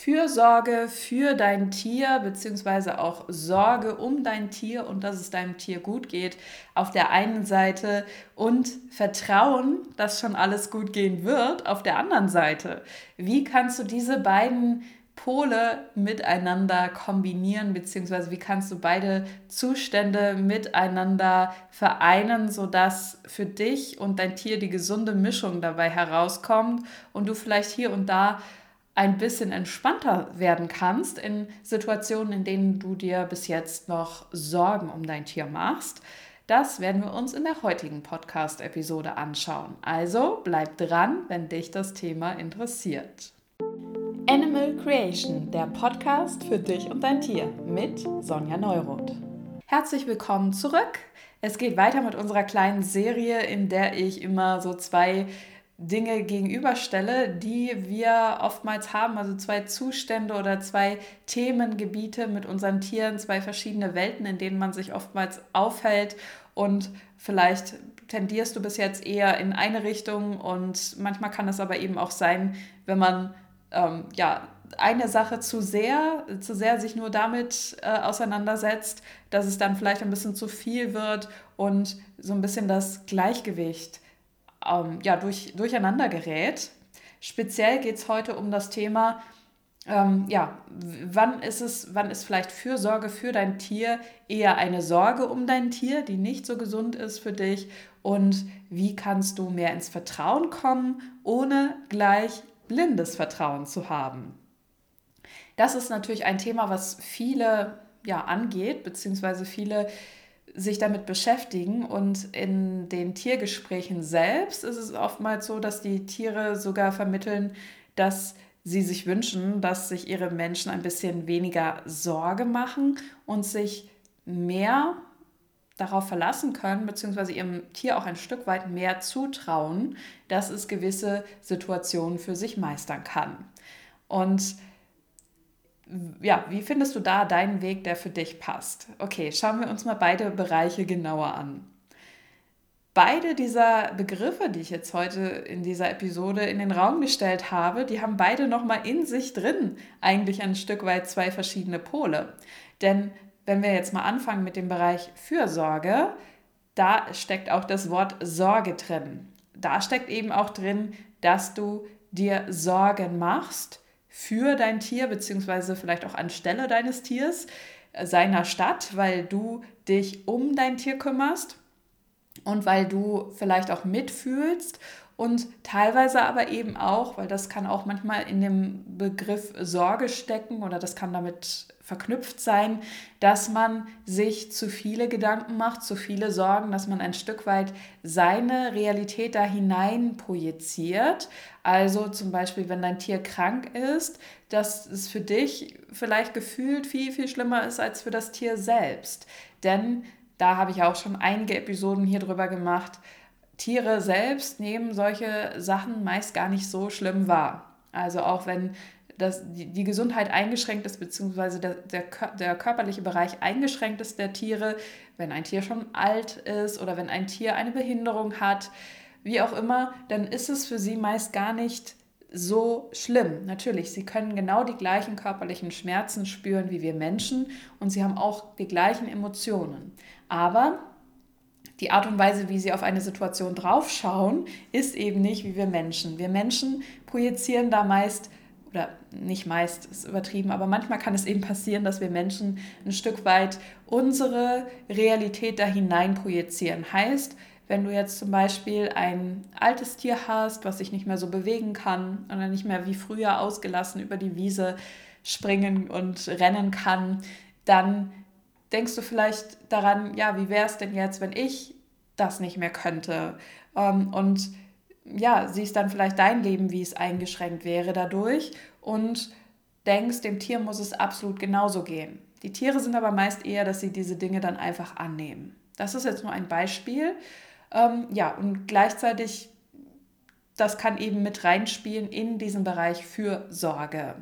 Fürsorge für dein Tier, beziehungsweise auch Sorge um dein Tier und dass es deinem Tier gut geht, auf der einen Seite und Vertrauen, dass schon alles gut gehen wird, auf der anderen Seite. Wie kannst du diese beiden Pole miteinander kombinieren, beziehungsweise wie kannst du beide Zustände miteinander vereinen, sodass für dich und dein Tier die gesunde Mischung dabei herauskommt und du vielleicht hier und da ein bisschen entspannter werden kannst in Situationen, in denen du dir bis jetzt noch Sorgen um dein Tier machst. Das werden wir uns in der heutigen Podcast-Episode anschauen. Also bleib dran, wenn dich das Thema interessiert. Animal Creation, der Podcast für dich und dein Tier mit Sonja Neuroth. Herzlich willkommen zurück. Es geht weiter mit unserer kleinen Serie, in der ich immer so zwei Dinge gegenüberstelle, die wir oftmals haben, also zwei Zustände oder zwei Themengebiete mit unseren Tieren, zwei verschiedene Welten, in denen man sich oftmals aufhält und vielleicht tendierst du bis jetzt eher in eine Richtung und manchmal kann es aber eben auch sein, wenn man eine Sache zu sehr sich nur damit auseinandersetzt, dass es dann vielleicht ein bisschen zu viel wird und so ein bisschen das Gleichgewicht durcheinander gerät. Speziell geht es heute um das Thema, wann ist vielleicht Fürsorge für dein Tier eher eine Sorge um dein Tier, die nicht so gesund ist für dich, und wie kannst du mehr ins Vertrauen kommen, ohne gleich blindes Vertrauen zu haben. Das ist natürlich ein Thema, was viele angeht, beziehungsweise viele sich damit beschäftigen, und in den Tiergesprächen selbst ist es oftmals so, dass die Tiere sogar vermitteln, dass sie sich wünschen, dass sich ihre Menschen ein bisschen weniger Sorge machen und sich mehr darauf verlassen können, beziehungsweise ihrem Tier auch ein Stück weit mehr zutrauen, dass es gewisse Situationen für sich meistern kann. Und wie findest du da deinen Weg, der für dich passt? Okay, schauen wir uns mal beide Bereiche genauer an. Beide dieser Begriffe, die ich jetzt heute in dieser Episode in den Raum gestellt habe, die haben beide nochmal in sich drin eigentlich ein Stück weit zwei verschiedene Pole. Denn wenn wir jetzt mal anfangen mit dem Bereich Fürsorge, da steckt auch das Wort Sorge drin. Da steckt eben auch drin, dass du dir Sorgen machst für dein Tier, beziehungsweise vielleicht auch anstelle deines Tiers, seiner Stadt, weil du dich um dein Tier kümmerst und weil du vielleicht auch mitfühlst und teilweise aber eben auch, weil das kann auch manchmal in dem Begriff Sorge stecken oder das kann damit verknüpft sein, dass man sich zu viele Gedanken macht, zu viele Sorgen, dass man ein Stück weit seine Realität da hinein projiziert. Also zum Beispiel, wenn dein Tier krank ist, dass es für dich vielleicht gefühlt viel, viel schlimmer ist als für das Tier selbst. Denn da habe ich auch schon einige Episoden hier drüber gemacht. Tiere selbst nehmen solche Sachen meist gar nicht so schlimm wahr. Also auch wenn die Gesundheit eingeschränkt ist, beziehungsweise der körperliche Bereich eingeschränkt ist der Tiere, wenn ein Tier schon alt ist oder wenn ein Tier eine Behinderung hat, wie auch immer, dann ist es für sie meist gar nicht so schlimm. Natürlich, sie können genau die gleichen körperlichen Schmerzen spüren wie wir Menschen und sie haben auch die gleichen Emotionen. Aber die Art und Weise, wie sie auf eine Situation draufschauen, ist eben nicht wie wir Menschen. Wir Menschen projizieren da meist, oder nicht meist, ist übertrieben, aber manchmal kann es eben passieren, dass wir Menschen ein Stück weit unsere Realität da hinein projizieren. Heißt, wenn du jetzt zum Beispiel ein altes Tier hast, was sich nicht mehr so bewegen kann oder nicht mehr wie früher ausgelassen über die Wiese springen und rennen kann, dann denkst du vielleicht daran, wie wäre es denn jetzt, wenn ich das nicht mehr könnte? Und siehst dann vielleicht dein Leben, wie es eingeschränkt wäre dadurch und denkst, dem Tier muss es absolut genauso gehen. Die Tiere sind aber meist eher, dass sie diese Dinge dann einfach annehmen. Das ist jetzt nur ein Beispiel. Und gleichzeitig, das kann eben mit reinspielen in diesen Bereich Fürsorge.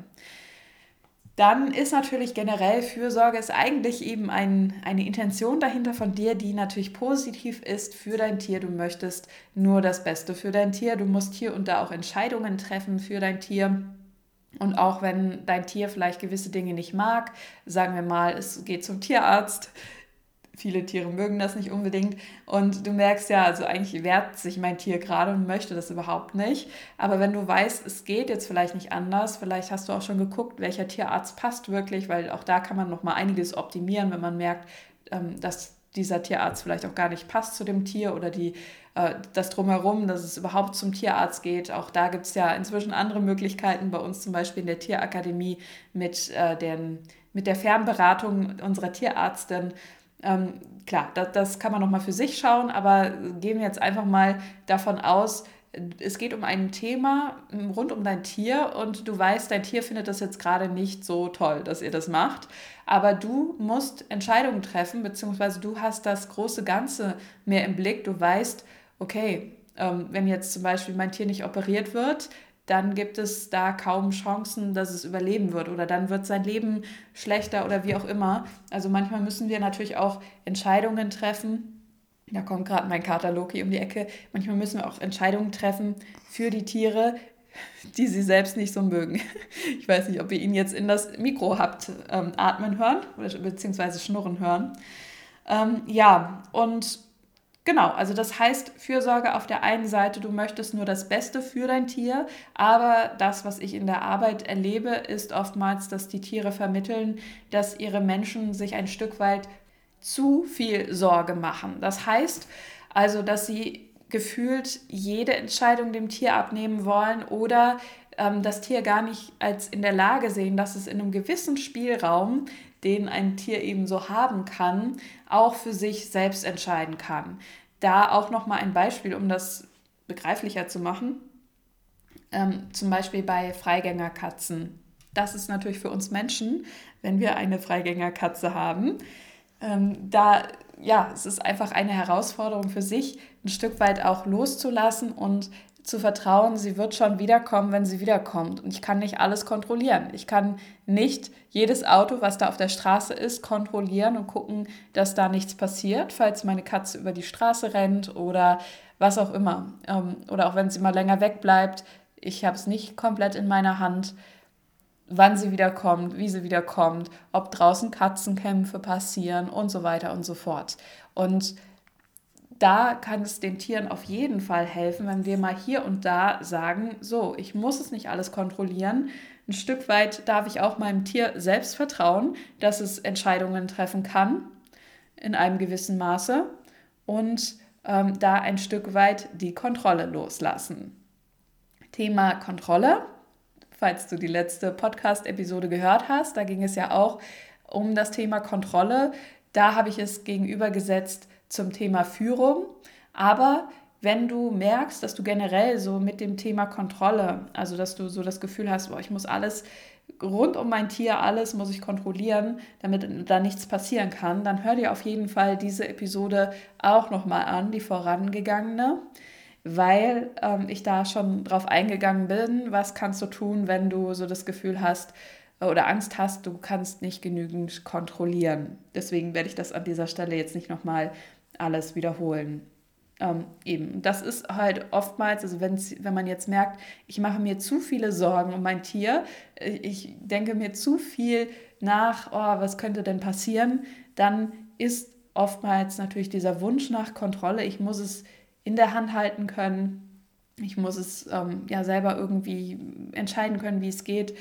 Dann ist natürlich generell Fürsorge ist eigentlich eben eine Intention dahinter von dir, die natürlich positiv ist für dein Tier. Du möchtest nur das Beste für dein Tier. Du musst hier und da auch Entscheidungen treffen für dein Tier. Und auch wenn dein Tier vielleicht gewisse Dinge nicht mag, sagen wir mal, es geht zum Tierarzt, viele Tiere mögen das nicht unbedingt und du merkst ja, also eigentlich wehrt sich mein Tier gerade und möchte das überhaupt nicht. Aber wenn du weißt, es geht jetzt vielleicht nicht anders, vielleicht hast du auch schon geguckt, welcher Tierarzt passt wirklich, weil auch da kann man noch mal einiges optimieren, wenn man merkt, dass dieser Tierarzt vielleicht auch gar nicht passt zu dem Tier oder das Drumherum, dass es überhaupt zum Tierarzt geht. Auch da gibt es ja inzwischen andere Möglichkeiten, bei uns zum Beispiel in der Tierakademie mit der Fernberatung unserer Tierärztin. Klar, das kann man nochmal für sich schauen, aber gehen wir jetzt einfach mal davon aus, es geht um ein Thema rund um dein Tier und du weißt, dein Tier findet das jetzt gerade nicht so toll, dass ihr das macht, aber du musst Entscheidungen treffen, beziehungsweise du hast das große Ganze mehr im Blick. Du weißt, okay, wenn jetzt zum Beispiel mein Tier nicht operiert wird, dann gibt es da kaum Chancen, dass es überleben wird oder dann wird sein Leben schlechter oder wie auch immer. Also manchmal müssen wir natürlich auch Entscheidungen treffen. Da kommt gerade mein Kater Loki um die Ecke. Manchmal müssen wir auch Entscheidungen treffen für die Tiere, die sie selbst nicht so mögen. Ich weiß nicht, ob ihr ihn jetzt in das Mikro habt atmen hören oder beziehungsweise schnurren hören. Ja, und genau, also das heißt Fürsorge auf der einen Seite, du möchtest nur das Beste für dein Tier, aber das, was ich in der Arbeit erlebe, ist oftmals, dass die Tiere vermitteln, dass ihre Menschen sich ein Stück weit zu viel Sorge machen. Das heißt also, dass sie gefühlt jede Entscheidung dem Tier abnehmen wollen oder das Tier gar nicht als in der Lage sehen, dass es in einem gewissen Spielraum, den ein Tier eben so haben kann, auch für sich selbst entscheiden kann. Da auch nochmal ein Beispiel, um das begreiflicher zu machen. Zum Beispiel bei Freigängerkatzen. Das ist natürlich für uns Menschen, wenn wir eine Freigängerkatze haben, ja, es ist einfach eine Herausforderung für sich, ein Stück weit auch loszulassen und zu vertrauen, sie wird schon wiederkommen, wenn sie wiederkommt. Und ich kann nicht alles kontrollieren. Ich kann nicht jedes Auto, was da auf der Straße ist, kontrollieren und gucken, dass da nichts passiert, falls meine Katze über die Straße rennt oder was auch immer. Oder auch wenn sie mal länger wegbleibt. Ich habe es nicht komplett in meiner Hand, wann sie wiederkommt, wie sie wiederkommt, ob draußen Katzenkämpfe passieren und so weiter und so fort. Und da kann es den Tieren auf jeden Fall helfen, wenn wir mal hier und da sagen, so, ich muss es nicht alles kontrollieren. Ein Stück weit darf ich auch meinem Tier selbst vertrauen, dass es Entscheidungen treffen kann in einem gewissen Maße und da ein Stück weit die Kontrolle loslassen. Thema Kontrolle. Falls du die letzte Podcast-Episode gehört hast, da ging es ja auch um das Thema Kontrolle. Da habe ich es gegenübergesetzt zum Thema Führung. Aber wenn du merkst, dass du generell so mit dem Thema Kontrolle, also dass du so das Gefühl hast, boah, ich muss alles rund um mein Tier, alles muss ich kontrollieren, damit da nichts passieren kann, dann hör dir auf jeden Fall diese Episode auch nochmal an, die vorangegangene, weil ich da schon drauf eingegangen bin, was kannst du tun, wenn du so das Gefühl hast oder Angst hast, du kannst nicht genügend kontrollieren. Deswegen werde ich das an dieser Stelle jetzt nicht nochmal alles wiederholen. Eben, das ist halt oftmals, also wenn man jetzt merkt, ich mache mir zu viele Sorgen um mein Tier, ich denke mir zu viel nach, oh, was könnte denn passieren, dann ist oftmals natürlich dieser Wunsch nach Kontrolle, ich muss es in der Hand halten können. Ich muss es ja selber irgendwie entscheiden können, wie es geht.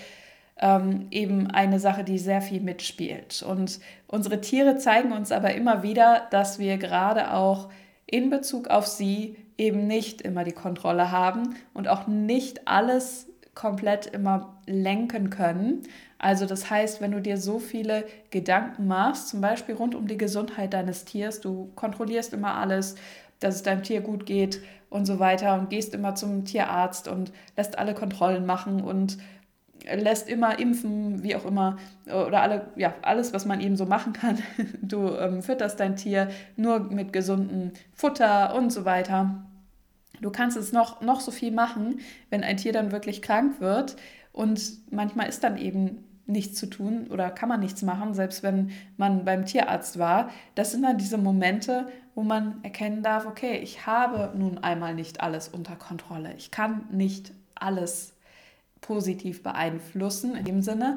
Eben eine Sache, die sehr viel mitspielt. Und unsere Tiere zeigen uns aber immer wieder, dass wir gerade auch in Bezug auf sie eben nicht immer die Kontrolle haben und auch nicht alles komplett immer lenken können. Also das heißt, wenn du dir so viele Gedanken machst, zum Beispiel rund um die Gesundheit deines Tiers, du kontrollierst immer alles, dass es deinem Tier gut geht und so weiter und gehst immer zum Tierarzt und lässt alle Kontrollen machen und lässt immer impfen, wie auch immer, oder alles, was man eben so machen kann. Du fütterst dein Tier nur mit gesundem Futter und so weiter. Du kannst es noch so viel machen, wenn ein Tier dann wirklich krank wird und manchmal ist dann eben nichts zu tun oder kann man nichts machen, selbst wenn man beim Tierarzt war. Das sind dann diese Momente, wo man erkennen darf, okay, ich habe nun einmal nicht alles unter Kontrolle. Ich kann nicht alles positiv beeinflussen in dem Sinne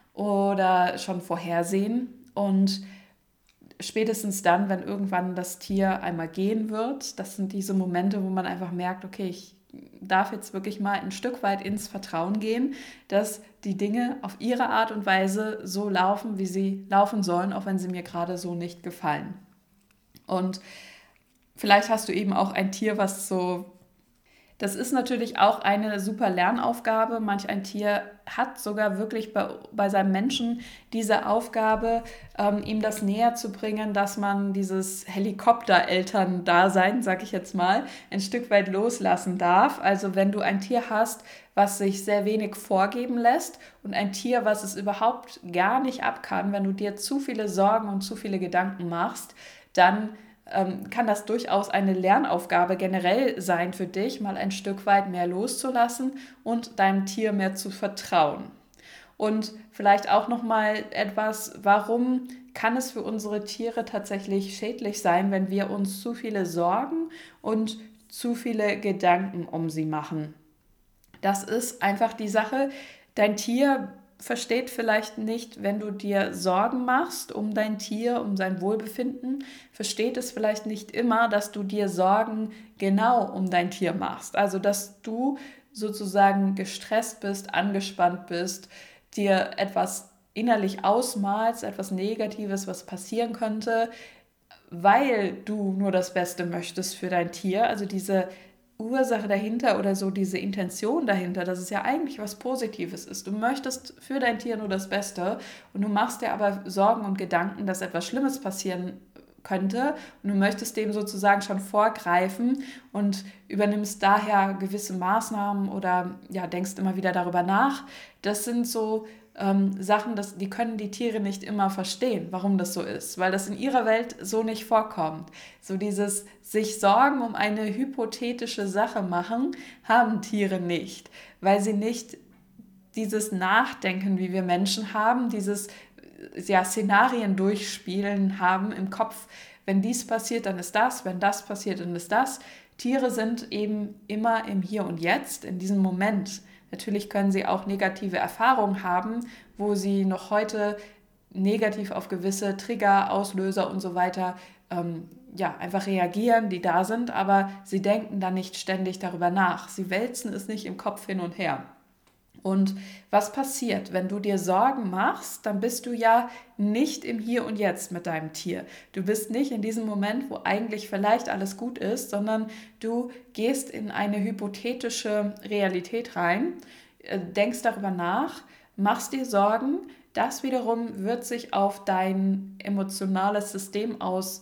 oder schon vorhersehen. Und spätestens dann, wenn irgendwann das Tier einmal gehen wird, das sind diese Momente, wo man einfach merkt, okay, ich darf jetzt wirklich mal ein Stück weit ins Vertrauen gehen, dass die Dinge auf ihre Art und Weise so laufen, wie sie laufen sollen, auch wenn sie mir gerade so nicht gefallen. Und vielleicht hast du eben auch ein Tier, was so... Das ist natürlich auch eine super Lernaufgabe. Manch ein Tier hat sogar wirklich bei seinem Menschen diese Aufgabe, ihm das näher zu bringen, dass man dieses Helikoptereltern-Dasein, sag ich jetzt mal, ein Stück weit loslassen darf. Also wenn du ein Tier hast, was sich sehr wenig vorgeben lässt und ein Tier, was es überhaupt gar nicht ab kann, wenn du dir zu viele Sorgen und zu viele Gedanken machst, dann kann das durchaus eine Lernaufgabe generell sein für dich, mal ein Stück weit mehr loszulassen und deinem Tier mehr zu vertrauen. Und vielleicht auch nochmal etwas, warum kann es für unsere Tiere tatsächlich schädlich sein, wenn wir uns zu viele Sorgen und zu viele Gedanken um sie machen? Das ist einfach die Sache, dein Tier versteht vielleicht nicht, wenn du dir Sorgen machst um dein Tier, um sein Wohlbefinden, versteht es vielleicht nicht immer, dass du dir Sorgen genau um dein Tier machst. Also, dass du sozusagen gestresst bist, angespannt bist, dir etwas innerlich ausmalst, etwas Negatives, was passieren könnte, weil du nur das Beste möchtest für dein Tier. Also diese Ursache dahinter oder so diese Intention dahinter, dass es ja eigentlich was Positives ist. Du möchtest für dein Tier nur das Beste und du machst dir aber Sorgen und Gedanken, dass etwas Schlimmes passieren könnte und du möchtest dem sozusagen schon vorgreifen und übernimmst daher gewisse Maßnahmen oder ja, denkst immer wieder darüber nach. Das sind so Sachen, die können die Tiere nicht immer verstehen, warum das so ist, weil das in ihrer Welt so nicht vorkommt. So dieses sich Sorgen um eine hypothetische Sache machen, haben Tiere nicht, weil sie nicht dieses Nachdenken, wie wir Menschen haben, dieses ja, Szenarien durchspielen haben im Kopf, wenn dies passiert, dann ist das, wenn das passiert, dann ist das. Tiere sind eben immer im Hier und Jetzt, in diesem Moment. Natürlich können sie auch negative Erfahrungen haben, wo sie noch heute negativ auf gewisse Trigger, Auslöser und so weiter ja, einfach reagieren, die da sind, aber sie denken dann nicht ständig darüber nach. Sie wälzen es nicht im Kopf hin und her. Und was passiert, wenn du dir Sorgen machst, dann bist du ja nicht im Hier und Jetzt mit deinem Tier. Du bist nicht in diesem Moment, wo eigentlich vielleicht alles gut ist, sondern du gehst in eine hypothetische Realität rein, denkst darüber nach, machst dir Sorgen. Das wiederum wird sich auf dein emotionales System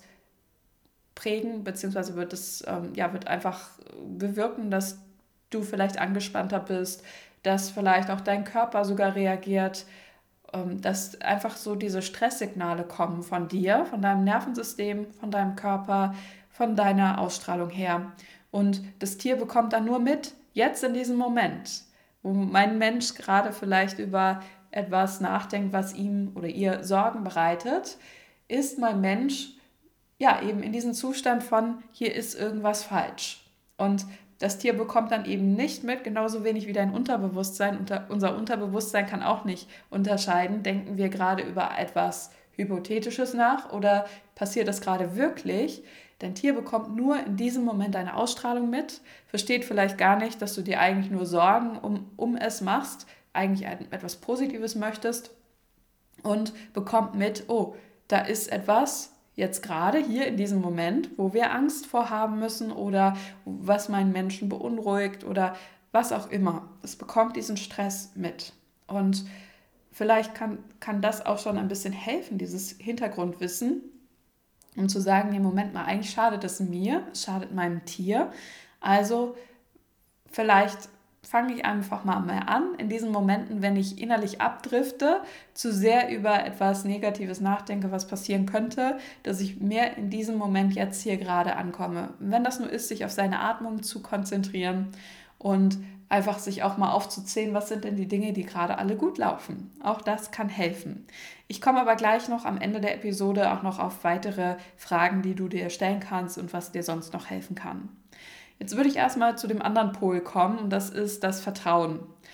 ausprägen, beziehungsweise wird es wird einfach bewirken, dass du vielleicht angespannter bist, dass vielleicht auch dein Körper sogar reagiert, dass einfach so diese Stresssignale kommen von dir, von deinem Nervensystem, von deinem Körper, von deiner Ausstrahlung her. Und das Tier bekommt dann nur mit, jetzt in diesem Moment, wo mein Mensch gerade vielleicht über etwas nachdenkt, was ihm oder ihr Sorgen bereitet, ist mein Mensch ja eben in diesem Zustand von, hier ist irgendwas falsch. Und das Tier bekommt dann eben nicht mit, genauso wenig wie dein Unterbewusstsein. Unser Unterbewusstsein kann auch nicht unterscheiden, denken wir gerade über etwas Hypothetisches nach oder passiert das gerade wirklich? Dein Tier bekommt nur in diesem Moment deine Ausstrahlung mit, versteht vielleicht gar nicht, dass du dir eigentlich nur Sorgen um es machst, eigentlich etwas Positives möchtest und bekommt mit, oh, da ist etwas, jetzt gerade hier in diesem Moment, wo wir Angst vorhaben müssen oder was meinen Menschen beunruhigt oder was auch immer. Es bekommt diesen Stress mit. Und vielleicht kann das auch schon ein bisschen helfen, dieses Hintergrundwissen, um zu sagen, nee, Moment mal, eigentlich schadet es mir, es schadet meinem Tier. Also vielleicht fange ich einfach mal an, in diesen Momenten, wenn ich innerlich abdrifte, zu sehr über etwas Negatives nachdenke, was passieren könnte, dass ich mehr in diesem Moment jetzt hier gerade ankomme. Wenn das nur ist, sich auf seine Atmung zu konzentrieren und einfach sich auch mal aufzuzählen, was sind denn die Dinge, die gerade alle gut laufen. Auch das kann helfen. Ich komme aber gleich noch am Ende der Episode auch noch auf weitere Fragen, die du dir stellen kannst und was dir sonst noch helfen kann. Jetzt würde ich erstmal zu dem anderen Pol kommen und das ist das Vertrauen.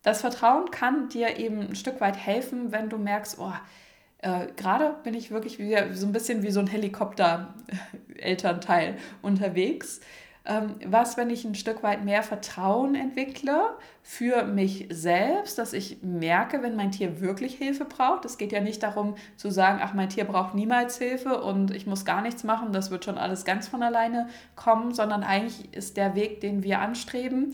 das Vertrauen kann dir eben ein Stück weit helfen, wenn du merkst, oh, gerade bin ich wirklich so ein bisschen wie so ein Helikopter-Elternteil unterwegs. Was, wenn ich ein Stück weit mehr Vertrauen entwickle für mich selbst, dass ich merke, wenn mein Tier wirklich Hilfe braucht. Es geht ja nicht darum zu sagen, ach, mein Tier braucht niemals Hilfe und ich muss gar nichts machen, das wird schon alles ganz von alleine kommen, sondern eigentlich ist der Weg, den wir anstreben,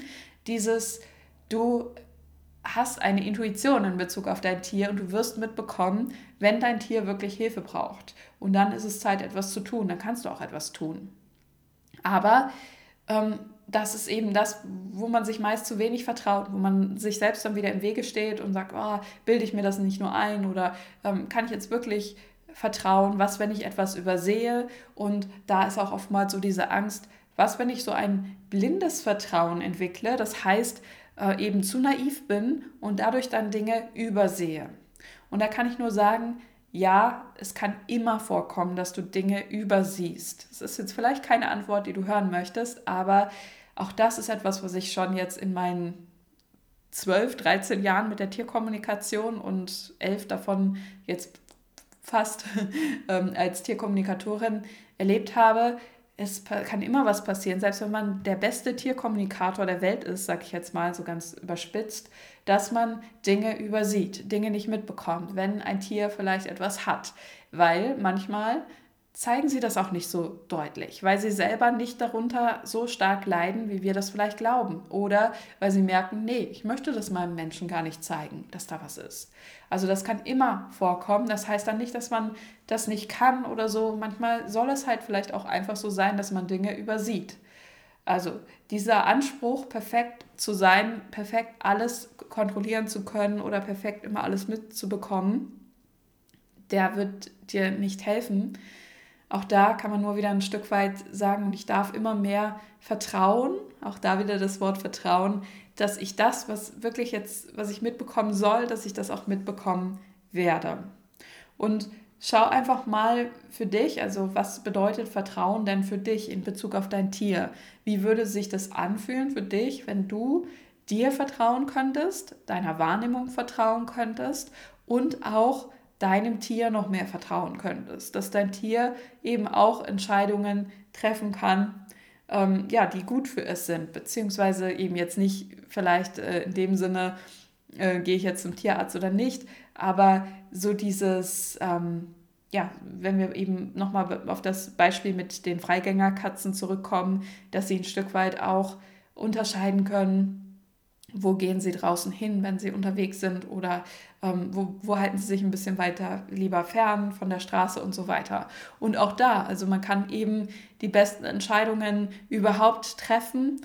du hast eine Intuition in Bezug auf dein Tier und du wirst mitbekommen, wenn dein Tier wirklich Hilfe braucht. Und dann ist es Zeit, etwas zu tun. Dann kannst du auch etwas tun. Aber das ist eben das, wo man sich meist zu wenig vertraut, wo man sich selbst dann wieder im Wege steht und sagt, oh, bilde ich mir das nicht nur ein oder kann ich jetzt wirklich vertrauen, was, wenn ich etwas übersehe? Und da ist auch oftmals so diese Angst, was, wenn ich so ein blindes Vertrauen entwickle, das heißt, eben zu naiv bin und dadurch dann Dinge übersehe. Und da kann ich nur sagen, ja, es kann immer vorkommen, dass du Dinge übersiehst. Das ist jetzt vielleicht keine Antwort, die du hören möchtest, aber auch das ist etwas, was ich schon jetzt in meinen 12, 13 Jahren mit der Tierkommunikation und 11 davon jetzt fast als Tierkommunikatorin erlebt habe. Es kann immer was passieren, selbst wenn man der beste Tierkommunikator der Welt ist, sage ich jetzt mal so ganz überspitzt, dass man Dinge übersieht, Dinge nicht mitbekommt, wenn ein Tier vielleicht etwas hat. Weil manchmal zeigen sie das auch nicht so deutlich, weil sie selber nicht darunter so stark leiden, wie wir das vielleicht glauben. Oder weil sie merken, nee, ich möchte das meinem Menschen gar nicht zeigen, dass da was ist. Also das kann immer vorkommen. Das heißt dann nicht, dass man das nicht kann oder so. Manchmal soll es halt vielleicht auch einfach so sein, dass man Dinge übersieht. Also dieser Anspruch, perfekt zu sein, perfekt alles kontrollieren zu können oder perfekt immer alles mitzubekommen, der wird dir nicht helfen. Auch da kann man nur wieder ein Stück weit sagen, und ich darf immer mehr vertrauen, auch da wieder das Wort Vertrauen, dass ich das, was ich mitbekommen soll, dass ich das auch mitbekommen werde. Und schau einfach mal für dich, also was bedeutet Vertrauen denn für dich in Bezug auf dein Tier? Wie würde sich das anfühlen für dich, wenn du dir vertrauen könntest, deiner Wahrnehmung vertrauen könntest und auch deinem Tier noch mehr vertrauen könntest, dass dein Tier eben auch Entscheidungen treffen kann, die gut für es sind, beziehungsweise eben jetzt nicht vielleicht in dem Sinne, gehe ich jetzt zum Tierarzt oder nicht, aber so dieses, wenn wir eben nochmal auf das Beispiel mit den Freigängerkatzen zurückkommen, dass sie ein Stück weit auch unterscheiden können, wo gehen sie draußen hin, wenn sie unterwegs sind oder wo halten sie sich ein bisschen weiter lieber fern von der Straße und so weiter. Und auch da, also man kann eben die besten Entscheidungen überhaupt treffen.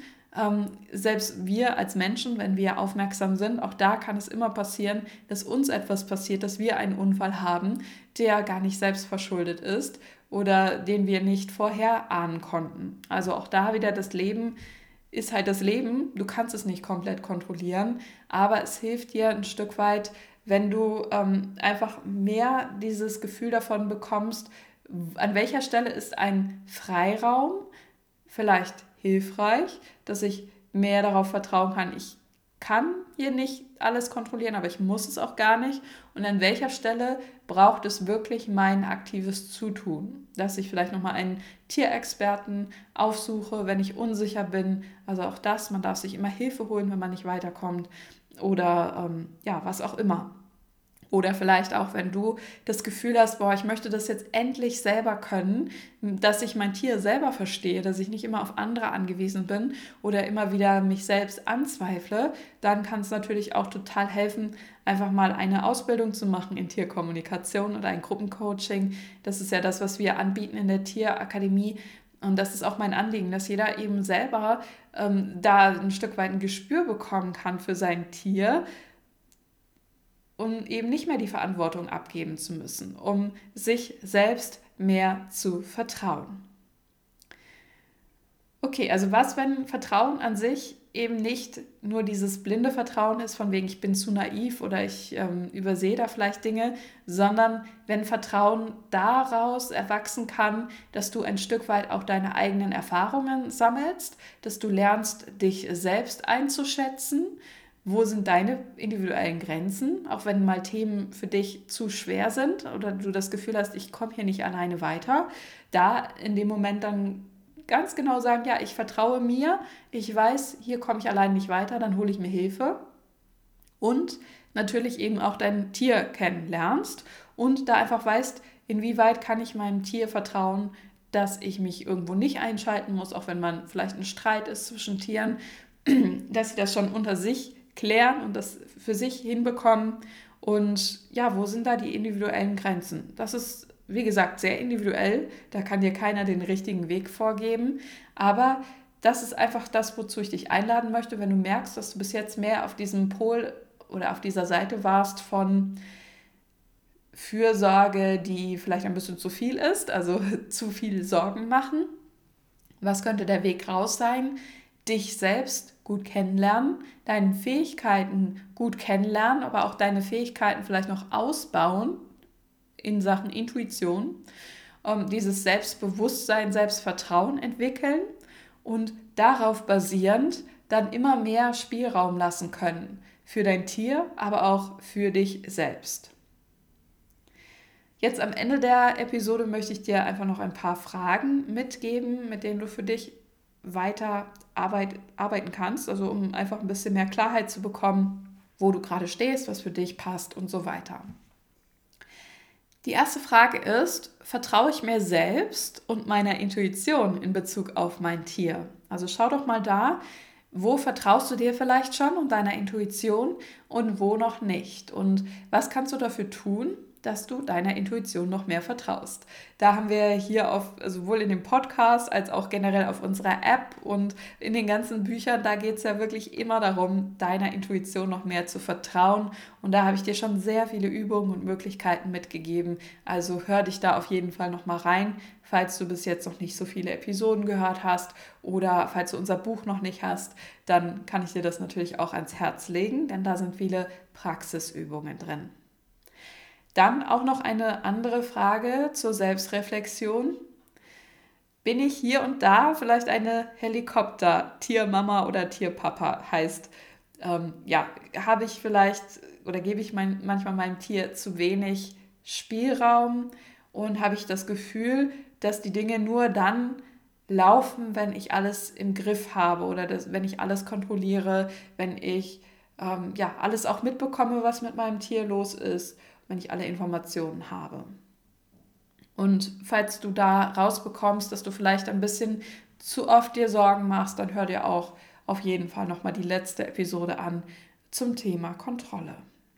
Selbst wir als Menschen, wenn wir aufmerksam sind, auch da kann es immer passieren, dass uns etwas passiert, dass wir einen Unfall haben, der gar nicht selbst verschuldet ist oder den wir nicht vorher ahnen konnten. Also auch da wieder das Leben ist halt das Leben, du kannst es nicht komplett kontrollieren, aber es hilft dir ein Stück weit, wenn du einfach mehr dieses Gefühl davon bekommst, an welcher Stelle ist ein Freiraum vielleicht hilfreich, dass ich mehr darauf vertrauen kann, ich kann hier nicht alles kontrollieren, aber ich muss es auch gar nicht. Und an welcher Stelle braucht es wirklich mein aktives Zutun? Dass ich vielleicht nochmal einen Tierexperten aufsuche, wenn ich unsicher bin. Also auch das, man darf sich immer Hilfe holen, wenn man nicht weiterkommt. Oder was auch immer. Oder vielleicht auch, wenn du das Gefühl hast, boah, ich möchte das jetzt endlich selber können, dass ich mein Tier selber verstehe, dass ich nicht immer auf andere angewiesen bin oder immer wieder mich selbst anzweifle, dann kann es natürlich auch total helfen, einfach mal eine Ausbildung zu machen in Tierkommunikation oder ein Gruppencoaching. Das ist ja das, was wir anbieten in der Tierakademie. Und das ist auch mein Anliegen, dass jeder eben selber da ein Stück weit ein Gespür bekommen kann für sein Tier, um eben nicht mehr die Verantwortung abgeben zu müssen, um sich selbst mehr zu vertrauen. Okay, also was, wenn Vertrauen an sich eben nicht nur dieses blinde Vertrauen ist, von wegen ich bin zu naiv oder ich übersehe da vielleicht Dinge, sondern wenn Vertrauen daraus erwachsen kann, dass du ein Stück weit auch deine eigenen Erfahrungen sammelst, dass du lernst, dich selbst einzuschätzen, wo sind deine individuellen Grenzen, auch wenn mal Themen für dich zu schwer sind oder du das Gefühl hast, ich komme hier nicht alleine weiter, da in dem Moment dann ganz genau sagen, ja, ich vertraue mir, ich weiß, hier komme ich allein nicht weiter, dann hole ich mir Hilfe. Und natürlich eben auch dein Tier kennenlernst und da einfach weißt, inwieweit kann ich meinem Tier vertrauen, dass ich mich irgendwo nicht einschalten muss, auch wenn man vielleicht ein Streit ist zwischen Tieren, dass sie das schon unter sich klären und das für sich hinbekommen. Und ja, wo sind da die individuellen Grenzen? Das ist, wie gesagt, sehr individuell. Da kann dir keiner den richtigen Weg vorgeben. Aber das ist einfach das, wozu ich dich einladen möchte, wenn du merkst, dass du bis jetzt mehr auf diesem Pol oder auf dieser Seite warst von Fürsorge, die vielleicht ein bisschen zu viel ist, also zu viel Sorgen machen. Was könnte der Weg raus sein? Dich selbst gut kennenlernen, deine Fähigkeiten gut kennenlernen, aber auch deine Fähigkeiten vielleicht noch ausbauen in Sachen Intuition, dieses Selbstbewusstsein, Selbstvertrauen entwickeln und darauf basierend dann immer mehr Spielraum lassen können für dein Tier, aber auch für dich selbst. Jetzt am Ende der Episode möchte ich dir einfach noch ein paar Fragen mitgeben, mit denen du für dich weiter arbeiten kannst, also um einfach ein bisschen mehr Klarheit zu bekommen, wo du gerade stehst, was für dich passt und so weiter. Die erste Frage ist, vertraue ich mir selbst und meiner Intuition in Bezug auf mein Tier? Also schau doch mal da, wo vertraust du dir vielleicht schon und deiner Intuition und wo noch nicht? Und was kannst du dafür tun, dass du deiner Intuition noch mehr vertraust? Da haben wir hier sowohl in dem Podcast als auch generell auf unserer App und in den ganzen Büchern, da geht es ja wirklich immer darum, deiner Intuition noch mehr zu vertrauen. Und da habe ich dir schon sehr viele Übungen und Möglichkeiten mitgegeben. Also hör dich da auf jeden Fall noch mal rein, falls du bis jetzt noch nicht so viele Episoden gehört hast oder falls du unser Buch noch nicht hast, dann kann ich dir das natürlich auch ans Herz legen, denn da sind viele Praxisübungen drin. Dann auch noch eine andere Frage zur Selbstreflexion. Bin ich hier und da vielleicht eine Helikopter-Tiermama oder Tierpapa? Heißt, habe ich vielleicht oder gebe ich manchmal meinem Tier zu wenig Spielraum und habe ich das Gefühl, dass die Dinge nur dann laufen, wenn ich alles im Griff habe oder wenn ich alles kontrolliere, wenn ich alles auch mitbekomme, was mit meinem Tier los ist, wenn ich alle Informationen habe. Und falls du da rausbekommst, dass du vielleicht ein bisschen zu oft dir Sorgen machst, dann hör dir auch auf jeden Fall nochmal die letzte Episode an zum Thema Kontrolle.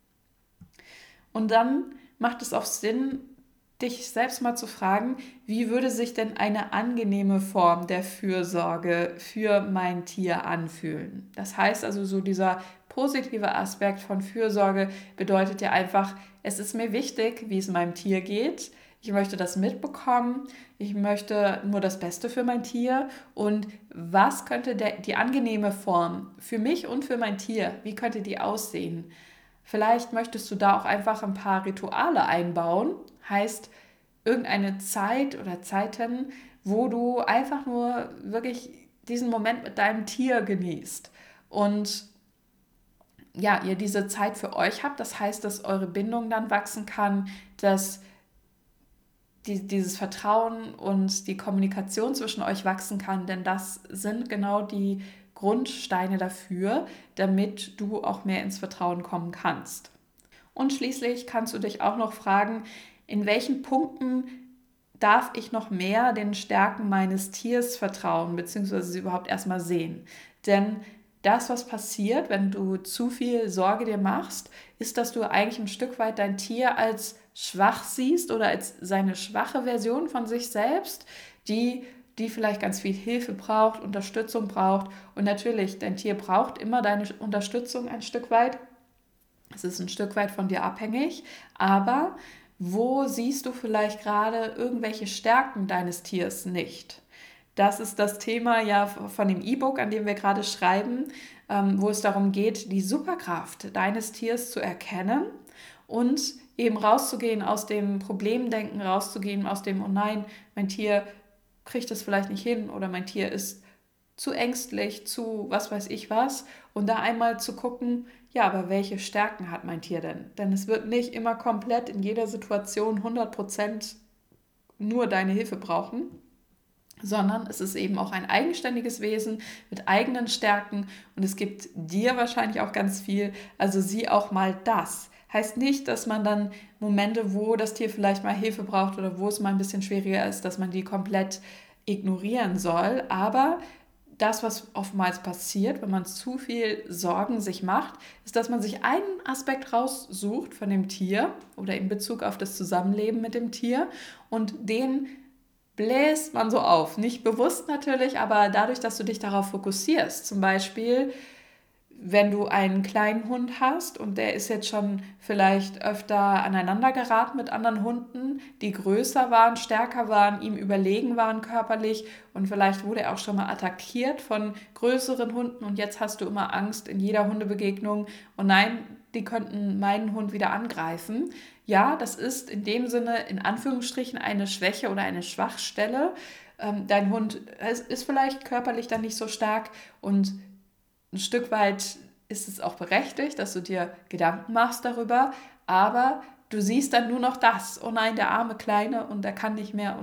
Und dann macht es auch Sinn, dich selbst mal zu fragen, wie würde sich denn eine angenehme Form der Fürsorge für mein Tier anfühlen? Das heißt also, so dieser positive Aspekt von Fürsorge bedeutet ja einfach, es ist mir wichtig, wie es meinem Tier geht. Ich möchte das mitbekommen. Ich möchte nur das Beste für mein Tier. Und was könnte die angenehme Form für mich und für mein Tier, wie könnte die aussehen? Vielleicht möchtest du da auch einfach ein paar Rituale einbauen. Heißt, irgendeine Zeit oder Zeiten, wo du einfach nur wirklich diesen Moment mit deinem Tier genießt. Und ja, ihr diese Zeit für euch habt. Das heißt, dass eure Bindung dann wachsen kann, dass dieses Vertrauen und die Kommunikation zwischen euch wachsen kann, denn das sind genau die Grundsteine dafür, damit du auch mehr ins Vertrauen kommen kannst. Und schließlich kannst du dich auch noch fragen, in welchen Punkten darf ich noch mehr den Stärken meines Tiers vertrauen, beziehungsweise sie überhaupt erstmal sehen. Denn das, was passiert, wenn du zu viel Sorge dir machst, ist, dass du eigentlich ein Stück weit dein Tier als schwach siehst oder als seine schwache Version von sich selbst, die vielleicht ganz viel Hilfe braucht, Unterstützung braucht. Und natürlich, dein Tier braucht immer deine Unterstützung ein Stück weit. Es ist ein Stück weit von dir abhängig, aber wo siehst du vielleicht gerade irgendwelche Stärken deines Tiers nicht? Das ist das Thema ja von dem E-Book, an dem wir gerade schreiben, wo es darum geht, die Superkraft deines Tiers zu erkennen und eben rauszugehen aus dem Problemdenken, rauszugehen aus dem, oh nein, mein Tier kriegt das vielleicht nicht hin oder mein Tier ist zu ängstlich, zu was weiß ich was. Und da einmal zu gucken, ja, aber welche Stärken hat mein Tier denn? Denn es wird nicht immer komplett in jeder Situation 100% nur deine Hilfe brauchen, sondern es ist eben auch ein eigenständiges Wesen mit eigenen Stärken und es gibt dir wahrscheinlich auch ganz viel, also sieh auch mal das. Heißt nicht, dass man dann Momente, wo das Tier vielleicht mal Hilfe braucht oder wo es mal ein bisschen schwieriger ist, dass man die komplett ignorieren soll, aber das, was oftmals passiert, wenn man zu viel Sorgen sich macht, ist, dass man sich einen Aspekt raussucht von dem Tier oder in Bezug auf das Zusammenleben mit dem Tier und den bläst man so auf. Nicht bewusst natürlich, aber dadurch, dass du dich darauf fokussierst. Zum Beispiel, wenn du einen kleinen Hund hast und der ist jetzt schon vielleicht öfter aneinander geraten mit anderen Hunden, die größer waren, stärker waren, ihm überlegen waren körperlich und vielleicht wurde er auch schon mal attackiert von größeren Hunden und jetzt hast du immer Angst in jeder Hundebegegnung, oh nein, die könnten meinen Hund wieder angreifen. Ja, das ist in dem Sinne in Anführungsstrichen eine Schwäche oder eine Schwachstelle. Dein Hund ist vielleicht körperlich dann nicht so stark und ein Stück weit ist es auch berechtigt, dass du dir Gedanken machst darüber, aber du siehst dann nur noch das. Oh nein, der arme Kleine und der kann nicht mehr.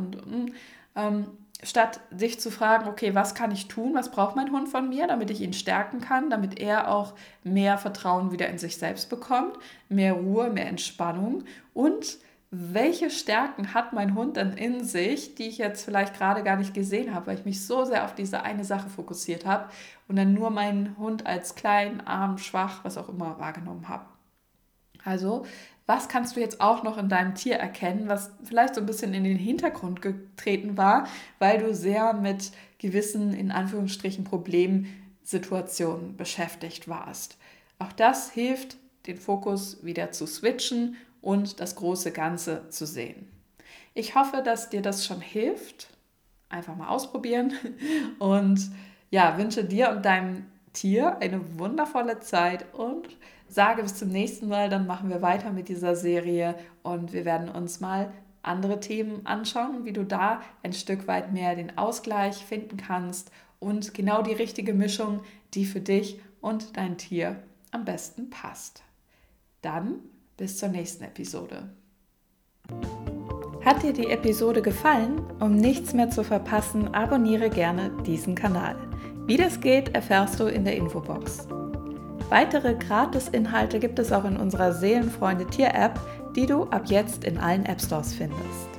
Statt sich zu fragen, okay, was kann ich tun, was braucht mein Hund von mir, damit ich ihn stärken kann, damit er auch mehr Vertrauen wieder in sich selbst bekommt, mehr Ruhe, mehr Entspannung und welche Stärken hat mein Hund dann in sich, die ich jetzt vielleicht gerade gar nicht gesehen habe, weil ich mich so sehr auf diese eine Sache fokussiert habe und dann nur meinen Hund als klein, arm, schwach, was auch immer wahrgenommen habe. Also, was kannst du jetzt auch noch in deinem Tier erkennen, was vielleicht so ein bisschen in den Hintergrund getreten war, weil du sehr mit gewissen, in Anführungsstrichen, Problemsituationen beschäftigt warst? Auch das hilft, den Fokus wieder zu switchen und das große Ganze zu sehen. Ich hoffe, dass dir das schon hilft. Einfach mal ausprobieren und ja, wünsche dir und deinem Tier eine wundervolle Zeit und sage bis zum nächsten Mal, dann machen wir weiter mit dieser Serie und wir werden uns mal andere Themen anschauen, wie du da ein Stück weit mehr den Ausgleich finden kannst und genau die richtige Mischung, die für dich und dein Tier am besten passt. Dann bis zur nächsten Episode. Hat dir die Episode gefallen? Um nichts mehr zu verpassen, abonniere gerne diesen Kanal. Wie das geht, erfährst du in der Infobox. Weitere Gratis-Inhalte gibt es auch in unserer Seelenfreunde Tier-App, die du ab jetzt in allen App-Stores findest.